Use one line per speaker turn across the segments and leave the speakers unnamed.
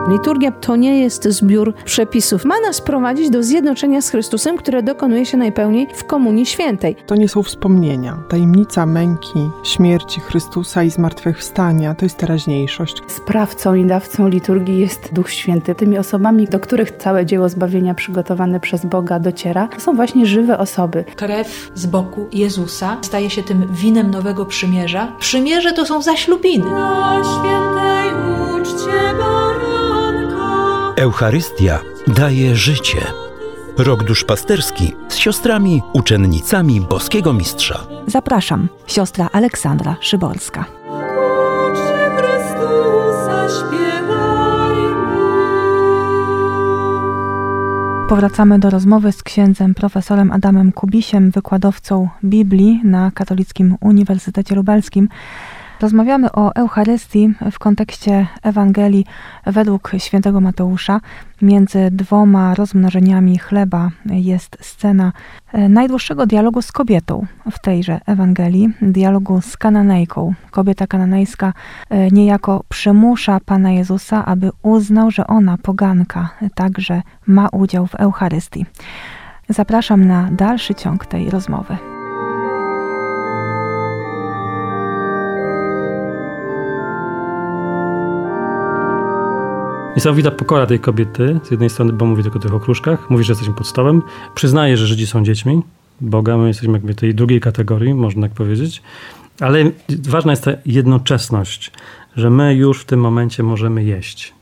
Liturgia to nie jest zbiór przepisów. Ma nas prowadzić do zjednoczenia z Chrystusem, które dokonuje się najpełniej w Komunii Świętej.
To nie są wspomnienia. Tajemnica męki, śmierci Chrystusa i zmartwychwstania to jest teraźniejszość.
Sprawcą i dawcą liturgii jest Duch Święty. Tymi osobami, do których całe dzieło zbawienia przygotowane przez Boga dociera, to są właśnie żywe osoby.
Krew z boku Jezusa staje się tym winem nowego przymierza. Przymierze to są zaślubiny.
Na świętej uczcie baranka.
Eucharystia daje życie. Rok duszpasterski z siostrami, uczennicami Boskiego Mistrza.
Zapraszam, siostra Aleksandra Szyborska.
Uczcie Chrystusa, śpiewajmy.
Powracamy do rozmowy z księdzem profesorem Adamem Kubisiem, wykładowcą Biblii na Katolickim Uniwersytecie Lubelskim. Rozmawiamy o Eucharystii w kontekście Ewangelii według świętego Mateusza. Między dwoma rozmnożeniami chleba jest scena najdłuższego dialogu z kobietą w tejże Ewangelii, dialogu z Kananejką. Kobieta kananejska niejako przymusza Pana Jezusa, aby uznał, że ona, poganka, także ma udział w Eucharystii. Zapraszam na dalszy ciąg tej rozmowy.
Niesamowita pokora tej kobiety, z jednej strony, bo mówi tylko o tych okruszkach, mówi, że jesteśmy pod stołem, przyznaje, że Żydzi są dziećmi Boga, my jesteśmy jakby tej drugiej kategorii, można tak powiedzieć, ale ważna jest ta jednoczesność, że my już w tym momencie możemy jeść.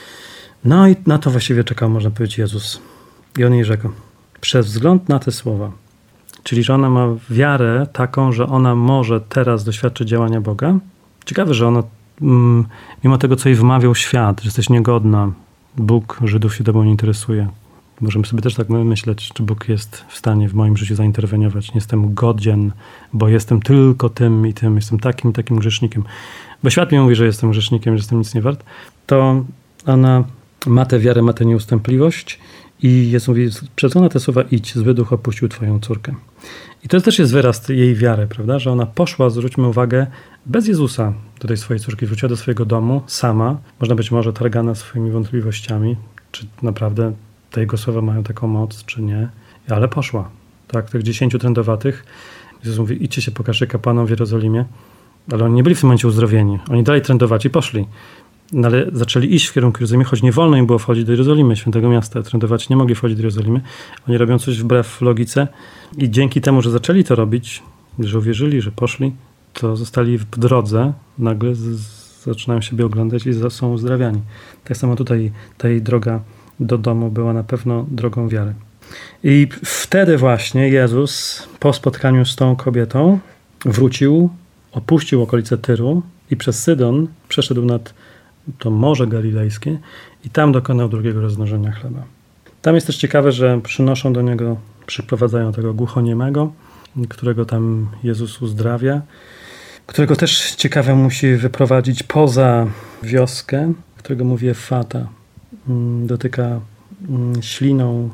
No i na to właściwie czekał, można powiedzieć, Jezus. I on jej rzekł, przez wzgląd na te słowa, czyli że ona ma wiarę taką, że ona może teraz doświadczyć działania Boga. Ciekawe, że ona mimo tego, co jej wmawiał świat, że jesteś niegodna, Bóg Żydów się tobą nie interesuje. Możemy sobie też tak myśleć, czy Bóg jest w stanie w moim życiu zainterweniować. Nie jestem godzien, bo jestem tylko tym i tym, jestem takim grzesznikiem. Bo świat mi mówi, że jestem grzesznikiem, że jestem nic nie wart. To ona ma tę wiarę, ma tę nieustępliwość i Jezus mówi, przez te słowa idź, zły duch opuścił twoją córkę. I to też jest wyraz jej wiary, prawda? Że ona poszła, zwróćmy uwagę, bez Jezusa do tej swojej córki, wróciła do swojego domu sama, można być może targana swoimi wątpliwościami, czy naprawdę te jego słowa mają taką moc, czy nie, ale poszła. Tak, tych 10 trędowatych, Jezus mówi, idźcie się pokażcie kapłanom w Jerozolimie, ale oni nie byli w tym momencie uzdrowieni, oni dalej trędowaci poszli. No ale zaczęli iść w kierunku Jerozolimy, choć nie wolno im było wchodzić do Jerozolimy, świętego miasta. Trędowaci nie mogli wchodzić do Jerozolimy. Oni robią coś wbrew logice i dzięki temu, że zaczęli to robić, że uwierzyli, że poszli, to zostali w drodze, nagle zaczynają siebie oglądać i są uzdrawiani. Tak samo tutaj ta jej droga do domu była na pewno drogą wiary. I wtedy właśnie Jezus po spotkaniu z tą kobietą wrócił, opuścił okolice Tyru i przez Sydon przeszedł nad to Morze Galilejskie i tam dokonał drugiego rozmnożenia chleba. Tam jest też ciekawe, że przynoszą do niego, przyprowadzają tego głuchoniemego, którego tam Jezus uzdrawia, którego też ciekawe musi wyprowadzić poza wioskę, którego mówi Effata. Dotyka śliną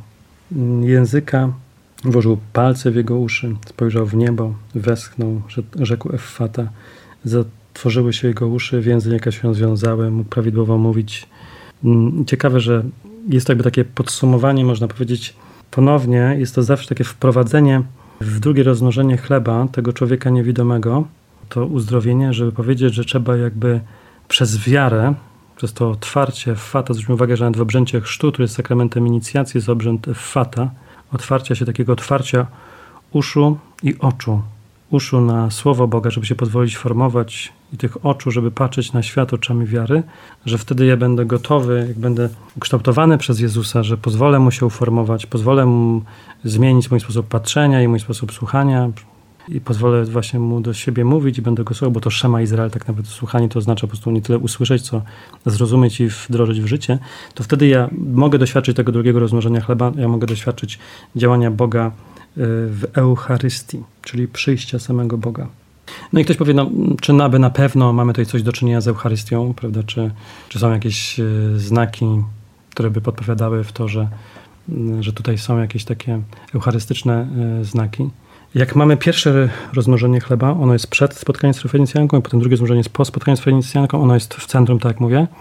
języka, włożył palce w jego uszy, spojrzał w niebo, westchnął, rzekł Effata. Zatworzyły się jego uszy, więzy jaka się związały, mógł prawidłowo mówić. Ciekawe, że jest to jakby takie podsumowanie, można powiedzieć, ponownie jest to zawsze takie wprowadzenie w drugie rozmnożenie chleba tego człowieka niewidomego, to uzdrowienie, żeby powiedzieć, że trzeba jakby przez wiarę, przez to otwarcie Effata, zwróćmy uwagę, że nawet w obrzędzie chrztu, który jest sakramentem inicjacji, jest obrzęd Effata, takiego otwarcia uszu i oczu. Uszu na Słowo Boga, żeby się pozwolić formować i tych oczu, żeby patrzeć na świat oczami wiary, że wtedy ja będę gotowy, jak będę ukształtowany przez Jezusa, że pozwolę Mu się uformować, pozwolę Mu zmienić mój sposób patrzenia i mój sposób słuchania i pozwolę właśnie Mu do siebie mówić i będę go słuchał, bo to Szema Izrael, tak nawet słuchanie to oznacza po prostu nie tyle usłyszeć, co zrozumieć i wdrożyć w życie, to wtedy ja mogę doświadczyć tego drugiego rozmnożenia chleba, ja mogę doświadczyć działania Boga w Eucharystii, czyli przyjścia samego Boga. No i ktoś powie, czy na pewno mamy tutaj coś do czynienia z Eucharystią, prawda? Czy są jakieś znaki, które by podpowiadały w to, że tutaj są jakieś takie eucharystyczne znaki. Jak mamy pierwsze rozmnożenie chleba, ono jest przed spotkaniem z Fenicjanką i potem drugie rozmnożenie jest po spotkaniu z Fenicjanką, ono jest w centrum, tak jak mówię.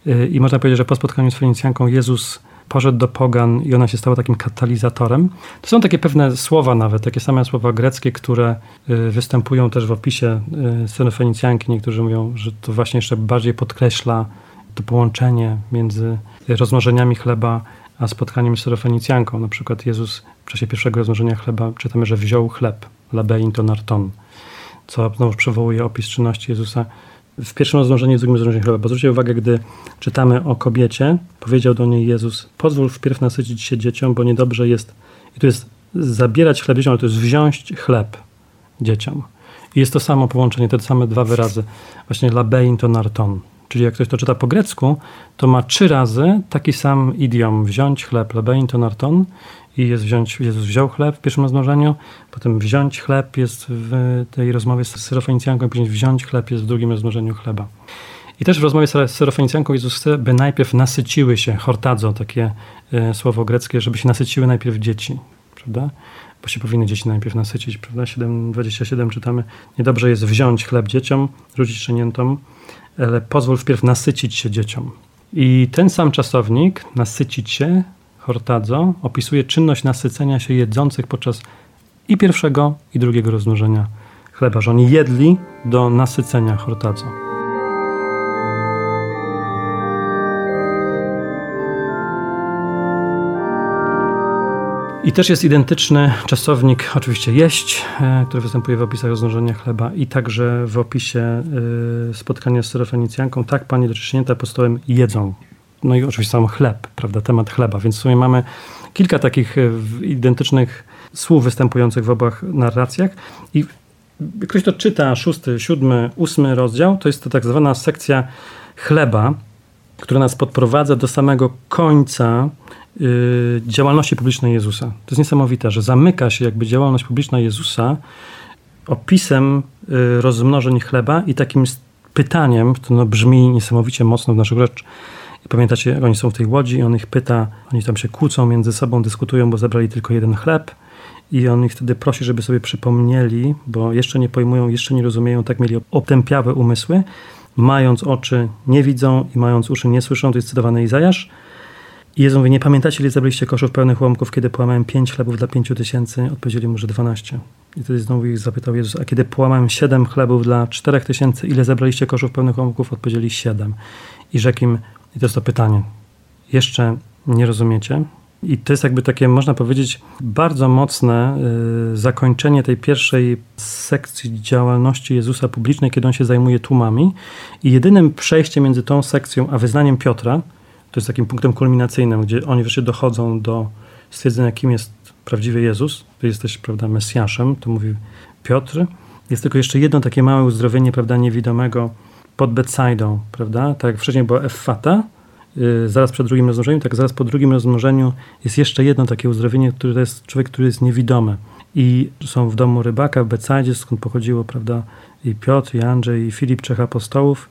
I można powiedzieć, że po spotkaniu z Fenicjanką Jezus poszedł do pogan i ona się stała takim katalizatorem. To są takie pewne słowa nawet, takie same słowa greckie, które występują też w opisie Syro-Fenicjanki. Niektórzy mówią, że to właśnie jeszcze bardziej podkreśla to połączenie między rozmnożeniami chleba a spotkaniem z Syro-Fenicjanką. Na przykład Jezus w czasie pierwszego rozmnożenia chleba czytamy, że wziął chleb, labein to narton, co znowu przywołuje opis czynności Jezusa w pierwszym rozmnożeniu i w drugim rozmnożeniu chleba. Bo zwróćcie uwagę, gdy czytamy o kobiecie, powiedział do niej Jezus: pozwól wpierw nasycić się dzieciom, bo niedobrze jest, i tu jest zabierać chleb dzieciom, ale to jest wziąć chleb dzieciom. I jest to samo połączenie, te same dwa wyrazy. Właśnie labein to narton. Czyli jak ktoś to czyta po grecku, to ma 3 razy taki sam idiom. Wziąć chleb, labein to narton. I jest wziąć, Jezus wziął chleb w pierwszym rozmnożeniu, potem wziąć chleb jest w tej rozmowie z Syro-Fenicjanką, później wziąć chleb jest w drugim rozmnożeniu chleba. I też w rozmowie z Syro-Fenicjanką Jezus chce, by najpierw nasyciły się, hortazo, takie słowo greckie, żeby się nasyciły najpierw dzieci, prawda? Bo się powinny dzieci najpierw nasycić, prawda? 7:27 czytamy: niedobrze jest wziąć chleb dzieciom, rzucić szczeniętom, ale pozwól wpierw nasycić się dzieciom. I ten sam czasownik, nasycić się, hortazo, opisuje czynność nasycenia się jedzących podczas i pierwszego, i drugiego rozmnożenia chleba, że oni jedli do nasycenia, hortazo. I też jest identyczny czasownik, oczywiście jeść, który występuje w opisach rozmnożenia chleba i także w opisie spotkania z Syro-Fenicjanką. Tak, panie doczyśnięte apostołem jedzą. No i oczywiście sam chleb, prawda, temat chleba. Więc w sumie mamy kilka takich identycznych słów występujących w obu narracjach. I jak ktoś to czyta, 6., 7., 8 rozdział, to jest to tak zwana sekcja chleba, która nas podprowadza do samego końca działalności publicznej Jezusa. To jest niesamowite, że zamyka się jakby działalność publiczna Jezusa opisem rozmnożeń chleba i takim pytaniem, to brzmi niesamowicie mocno w naszych rzecz. I pamiętacie, jak oni są w tej łodzi i on ich pyta, oni tam się kłócą między sobą, dyskutują, bo zabrali tylko jeden chleb i on ich wtedy prosi, żeby sobie przypomnieli, bo jeszcze nie pojmują, jeszcze nie rozumieją, tak mieli otępiałe umysły, mając oczy nie widzą i mając uszy nie słyszą, to jest cytowany Izajasz. I Jezus mówi: nie pamiętacie, ile zabraliście koszów pełnych łomków, kiedy połamałem 5 chlebów dla 5000? Odpowiedzieli mu, że 12. I wtedy znowu ich zapytał Jezus: a kiedy połamałem 7 chlebów dla 4000, ile zabraliście koszów pełnych łomków? Odpowiedzieli: 7. I rzekł im, i to jest to pytanie, jeszcze nie rozumiecie? I to jest jakby takie, można powiedzieć, bardzo mocne zakończenie tej pierwszej sekcji działalności Jezusa publicznej, kiedy on się zajmuje tłumami. I jedynym przejściem między tą sekcją a wyznaniem Piotra, to jest takim punktem kulminacyjnym, gdzie oni wreszcie dochodzą do stwierdzenia, kim jest prawdziwy Jezus. Ty jesteś, prawda, Mesjaszem, to mówi Piotr. Jest tylko jeszcze jedno takie małe uzdrowienie, prawda, niewidomego pod Betsaidą, prawda? Tak jak wcześniej była Effata, zaraz przed drugim rozmnożeniem, tak zaraz po drugim rozmnożeniu jest jeszcze jedno takie uzdrowienie, które to jest człowiek, który jest niewidomy. I są w domu rybaka w Betsaidzie, skąd pochodziło, prawda, i Piotr, i Andrzej, i Filip, 3 apostołów.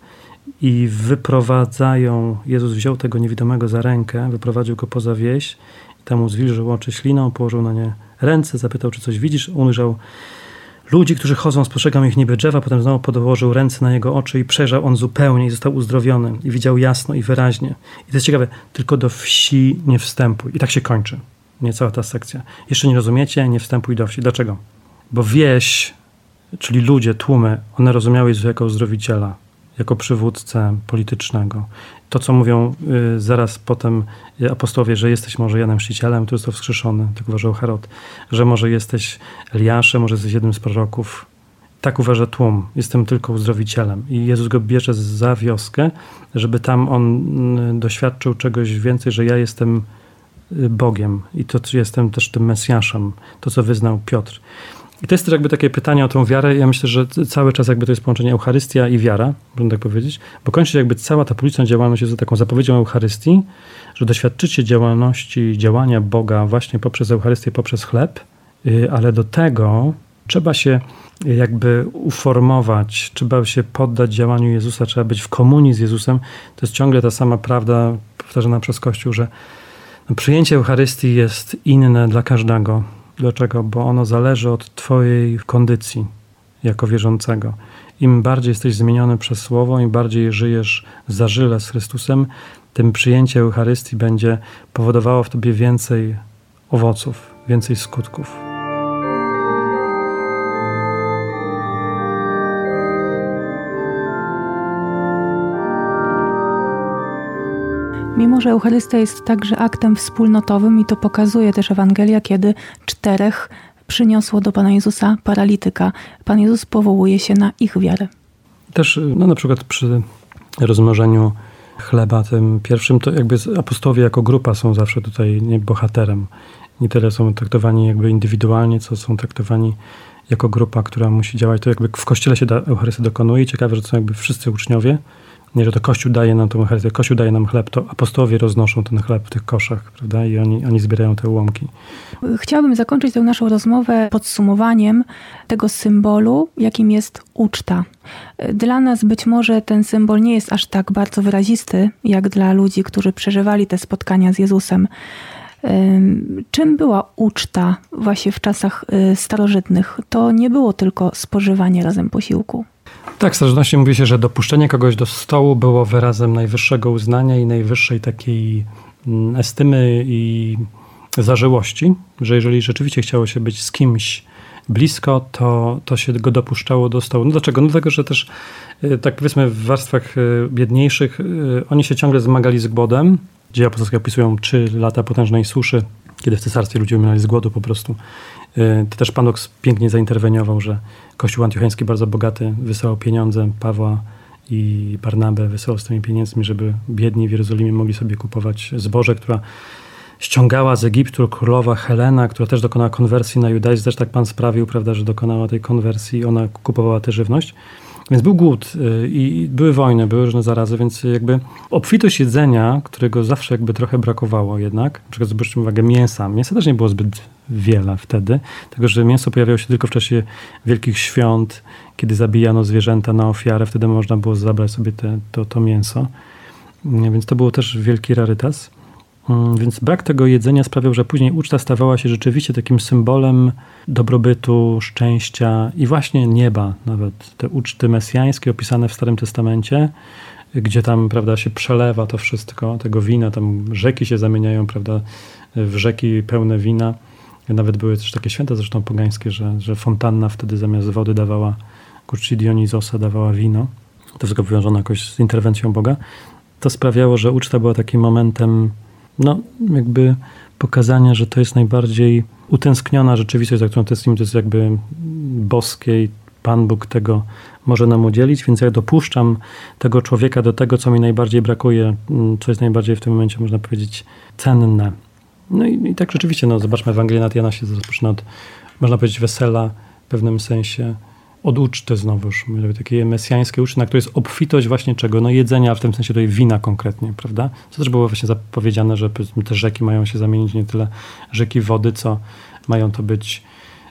I wyprowadzają, Jezus wziął tego niewidomego za rękę, wyprowadził go poza wieś, i tam mu zwilżył oczy śliną, położył na nie ręce, zapytał, czy coś widzisz. Ujrzał ludzi, którzy chodzą, spostrzegał ich niby drzewa, potem znowu podłożył ręce na jego oczy i przejrzał on zupełnie i został uzdrowiony. I widział jasno i wyraźnie. I to jest ciekawe, tylko do wsi nie wstępuj. I tak się kończy, nie cała ta sekcja. Jeszcze nie rozumiecie, nie wstępuj do wsi. Dlaczego? Bo wieś, czyli ludzie, tłumy, one rozumiały Jezusa jako uzdrowiciela, jako przywódcę politycznego. To, co mówią zaraz potem apostołowie, że jesteś może Janem Chrzcicielem, to jest to wskrzeszony, tak uważał Herod, że może jesteś Eliaszem, może jesteś jednym z proroków. Tak uważa tłum. Jestem tylko uzdrowicielem. I Jezus go bierze za wioskę, żeby tam on doświadczył czegoś więcej, że ja jestem Bogiem i to jestem też tym Mesjaszem, to, co wyznał Piotr. I to jest też jakby takie pytanie o tą wiarę. Ja myślę, że cały czas jakby to jest połączenie Eucharystia i wiara, można tak powiedzieć, bo kończy się jakby cała ta publiczna działalność jest taką zapowiedzią Eucharystii, że doświadczycie działalności, działania Boga właśnie poprzez Eucharystię, poprzez chleb, ale do tego trzeba się jakby uformować, trzeba się poddać działaniu Jezusa, trzeba być w komunii z Jezusem. To jest ciągle ta sama prawda powtarzana przez Kościół, że przyjęcie Eucharystii jest inne dla każdego. Dlaczego? Bo ono zależy od twojej kondycji jako wierzącego. im bardziej jesteś zmieniony przez Słowo, im bardziej żyjesz zażyle z Chrystusem, tym przyjęcie Eucharystii będzie powodowało w tobie więcej owoców, więcej skutków.
Mimo że Eucharystia jest także aktem wspólnotowym i to pokazuje też Ewangelia, kiedy 4 przyniosło do Pana Jezusa paralityka. Pan Jezus powołuje się na ich wiarę.
Też na przykład przy rozmnożeniu chleba tym pierwszym, to jakby apostołowie jako grupa są zawsze tutaj bohaterem. Nie tyle są traktowani jakby indywidualnie, co są traktowani jako grupa, która musi działać. To jakby w Kościele się Eucharystia dokonuje i ciekawe, że to są jakby wszyscy uczniowie. Nie, że to Kościół daje nam tą Eucharystię, Kościół daje nam chleb, to apostołowie roznoszą ten chleb w tych koszach, prawda? I oni zbierają te ułamki.
Chciałabym zakończyć tę naszą rozmowę podsumowaniem tego symbolu, jakim jest uczta. Dla nas być może ten symbol nie jest aż tak bardzo wyrazisty, jak dla ludzi, którzy przeżywali te spotkania z Jezusem. Czym była uczta właśnie w czasach starożytnych? To nie było tylko spożywanie razem posiłku.
Tak, w starożytności mówi się, że dopuszczenie kogoś do stołu było wyrazem najwyższego uznania i najwyższej takiej estymy i zażyłości, że jeżeli rzeczywiście chciało się być z kimś blisko, to się go dopuszczało do stołu. No dlaczego? No dlatego, że też tak powiedzmy w warstwach biedniejszych oni się ciągle zmagali z głodem. Dzieje apostolskie opisują 3 lata potężnej suszy, kiedy w cesarstwie ludzie umierali z głodu po prostu. To też Pan Bóg pięknie zainterweniował, że Kościół antiocheński bardzo bogaty wysyłał pieniądze, Pawła i Barnabę wysyłał z tymi pieniędzmi, żeby biedni w Jerozolimie mogli sobie kupować zboże, która ściągała z Egiptu królowa Helena, która też dokonała konwersji na judaizm. Też tak Pan sprawił, prawda, że dokonała tej konwersji, ona kupowała tę żywność. Więc był głód i były wojny, były różne zarazy, więc jakby obfitość jedzenia, którego zawsze jakby trochę brakowało jednak, na przykład zobaczmy uwagę mięsa. Mięsa też nie było zbyt wiele wtedy, tylko że mięso pojawiało się tylko w czasie wielkich świąt, kiedy zabijano zwierzęta na ofiarę, wtedy można było zabrać sobie to mięso. Więc to było też wielki rarytas. Więc brak tego jedzenia sprawiał, że później uczta stawała się rzeczywiście takim symbolem dobrobytu, szczęścia i właśnie nieba. Nawet te uczty mesjańskie opisane w Starym Testamencie, gdzie tam, prawda, się przelewa to wszystko, tego wina, tam rzeki się zamieniają, prawda, w rzeki pełne wina. Nawet były też takie święta zresztą pogańskie, że fontanna wtedy zamiast wody dawała, ku czci Dionizosa dawała wino. To wszystko powiązane jakoś z interwencją Boga. To sprawiało, że uczta była takim momentem jakby pokazania, że to jest najbardziej utęskniona rzeczywistość, za którą tęsknimy, to jest jakby boskie i Pan Bóg tego może nam udzielić, więc ja dopuszczam tego człowieka do tego, co mi najbardziej brakuje, co jest najbardziej w tym momencie, można powiedzieć, cenne. No i tak rzeczywiście, zobaczmy, Ewangelia nad Jana się rozpoczyna od, można powiedzieć, wesela w pewnym sensie, od uczty znowuż, takie mesjańskie uczty, na której jest obfitość właśnie czego? Jedzenia, w tym sensie tutaj wina konkretnie, prawda? Co też było właśnie zapowiedziane, że te rzeki mają się zamienić nie tyle rzeki wody, co mają to być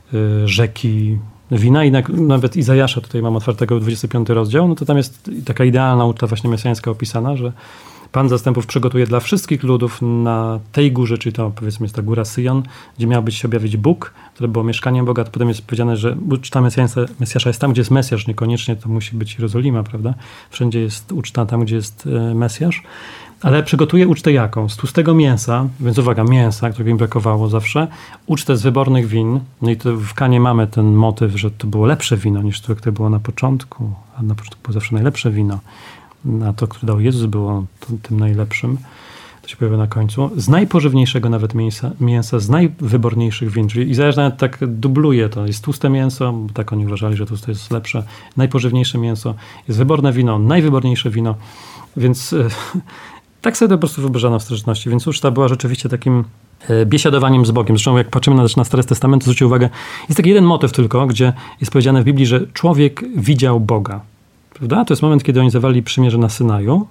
rzeki wina. I nawet Izajasza, tutaj mam otwartego 25 rozdział, to tam jest taka idealna uczta właśnie mesjańska opisana, że Pan zastępów przygotuje dla wszystkich ludów na tej górze, czyli to powiedzmy jest ta góra Syjon, gdzie miał być się objawić Bóg, które było mieszkaniem Boga. To potem jest powiedziane, że uczta Mesjasza jest tam, gdzie jest Mesjasz, niekoniecznie to musi być Jerozolima, prawda? Wszędzie jest uczta tam, gdzie jest Mesjasz. Ale przygotuje ucztę jaką? Z tłustego mięsa, więc uwaga, mięsa, którego im brakowało zawsze, ucztę z wybornych win. No i to w Kanie mamy ten motyw, że to było lepsze wino niż to, które było na początku, a na początku było zawsze najlepsze wino. A to, które dał Jezus, było tym najlepszym. To się pojawia na końcu. Z najpożywniejszego nawet mięsa, z najwyborniejszych win. Czyli Izajasz nawet tak dubluje to. Jest tłuste mięso, bo tak oni uważali, że tłuste jest lepsze. Najpożywniejsze mięso. Jest wyborne wino, najwyborniejsze wino. Więc tak sobie to po prostu wyobrażano w starożytności. Więc uczta była rzeczywiście takim biesiadowaniem z Bogiem. Zresztą jak patrzymy na Stary Testament, to zwróćcie uwagę, jest taki jeden motyw tylko, gdzie jest powiedziane w Biblii, że człowiek widział Boga. Prawda? To jest moment, kiedy oni zawarli przymierze na Synaju.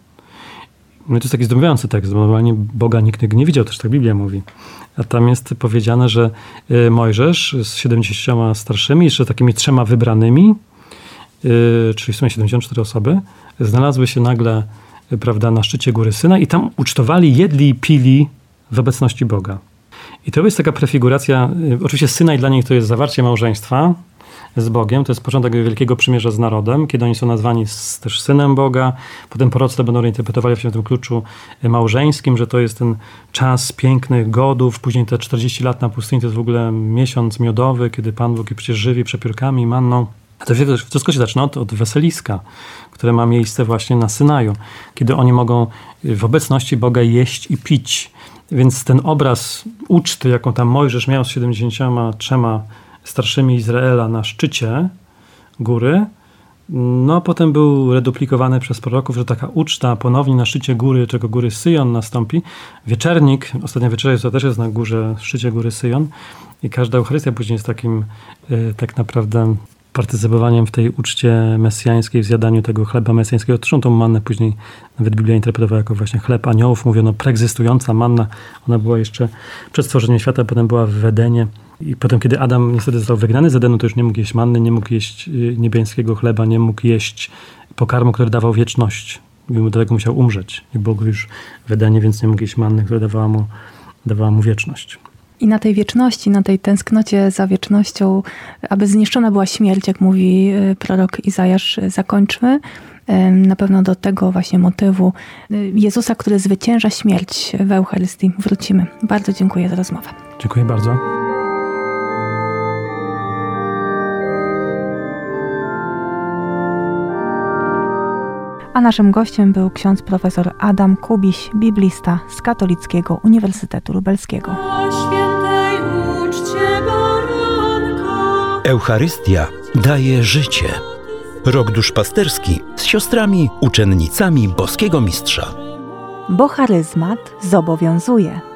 No i to jest taki zdumiewający tekst, bo normalnie Boga nikt nie widział, też tak Biblia mówi. A tam jest powiedziane, że Mojżesz z 70 starszymi, jeszcze takimi 3 wybranymi, czyli w sumie 74 osoby, znalazły się nagle, prawda, na szczycie góry Synaj i tam ucztowali, jedli i pili w obecności Boga. I to jest taka prefiguracja, oczywiście Synaj dla nich to jest zawarcie małżeństwa, z Bogiem. To jest początek Wielkiego Przymierza z narodem, kiedy oni są nazwani też synem Boga. Potem prorocy to będą reinterpretowali w tym kluczu małżeńskim, że to jest ten czas pięknych godów. Później te 40 lat na pustyni to jest w ogóle miesiąc miodowy, kiedy Pan Bóg je przecież żywi przepiórkami, manną. A to wszystko się zaczyna od weseliska, które ma miejsce właśnie na Synaju, kiedy oni mogą w obecności Boga jeść i pić. Więc ten obraz uczty, jaką tam Mojżesz miał z 73 starszymi Izraela na szczycie góry, no potem był reduplikowany przez proroków, że taka uczta ponownie na szczycie góry, czego góry Syjon nastąpi. Wieczernik, ostatnia wieczerza to też jest na górze, szczycie góry Syjon i każda Eucharystia później jest takim tak naprawdę partycypowaniem w tej uczcie mesjańskiej, w zjadaniu tego chleba mesjańskiego. Zresztą tą mannę później nawet Biblia interpretowała jako właśnie chleb aniołów. Mówiono preegzystująca manna. Ona była jeszcze przed stworzeniem świata, potem była w Edenie. I potem, kiedy Adam niestety został wygnany z Edenu, to już nie mógł jeść manny, nie mógł jeść niebiańskiego chleba, nie mógł jeść pokarmu, który dawał wieczność. Mimo tego musiał umrzeć. Nie było go już w Edenie, więc nie mógł jeść manny, która dawała mu wieczność.
I na tej wieczności, na tej tęsknocie za wiecznością, aby zniszczona była śmierć, jak mówi prorok Izajasz, zakończmy. Na pewno do tego właśnie motywu Jezusa, który zwycięża śmierć w Eucharystii, wrócimy. Bardzo dziękuję za rozmowę.
Dziękuję bardzo.
A naszym gościem był ksiądz profesor Adam Kubiś, biblista z Katolickiego Uniwersytetu Lubelskiego.
Eucharystia daje życie. Rok duszpasterski z siostrami, uczennicami boskiego mistrza.
Bo charyzmat zobowiązuje.